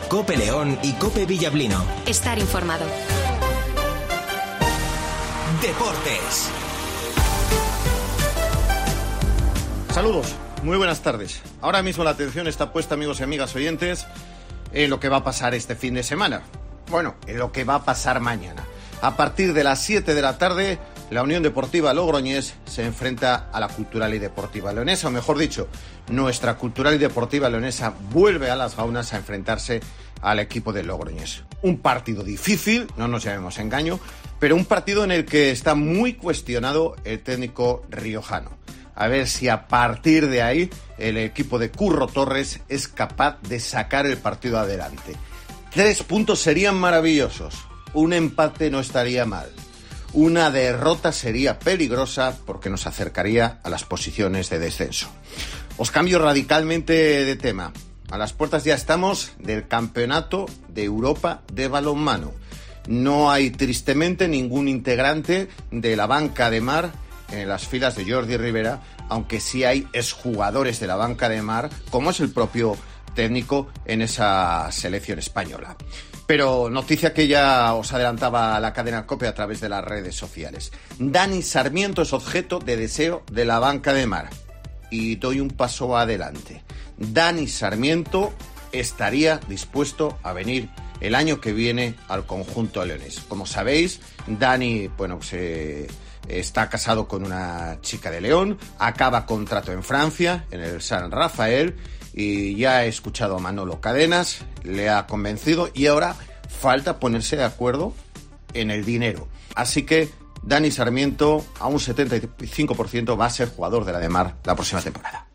COPE León y COPE Villablino. Estar informado. Deportes. Saludos, muy buenas tardes. Ahora mismo la atención está puesta, amigos y amigas oyentes, en lo que va a pasar este fin de semana. Bueno, en lo que va a pasar mañana. A partir de las 7 de la tarde, la Unión Deportiva Logroñés se enfrenta a la Cultural y Deportiva Leonesa, o mejor dicho, nuestra Cultural y Deportiva Leonesa vuelve a las Gaunas a enfrentarse al equipo de Logroñés. Un partido difícil, no nos llamemos engaño, pero un partido en el que está muy cuestionado el técnico riojano. A ver si a partir de ahí el equipo de Curro Torres es capaz de sacar el partido adelante. 3 puntos serían maravillosos, un empate no estaría mal. Una derrota sería peligrosa porque nos acercaría a las posiciones de descenso. Os cambio radicalmente de tema. A las puertas ya estamos del Campeonato de Europa de balonmano. No hay tristemente ningún integrante de la banca de mar en las filas de Jordi Rivera, aunque sí hay exjugadores de la banca de mar, como es el propio técnico en esa selección española. Pero noticia que ya os adelantaba la cadena COPE a través de las redes sociales. Dani Sarmiento es objeto de deseo de la banca de mar. Y doy un paso adelante. Dani Sarmiento estaría dispuesto a venir el año que viene al conjunto leonés. Como sabéis, Dani, está casado con una chica de León, acaba contrato en Francia, en el San Rafael, y ya he escuchado a Manolo Cadenas, le ha convencido y ahora falta ponerse de acuerdo en el dinero. Así que Dani Sarmiento a un 75% va a ser jugador de la de mar la próxima temporada.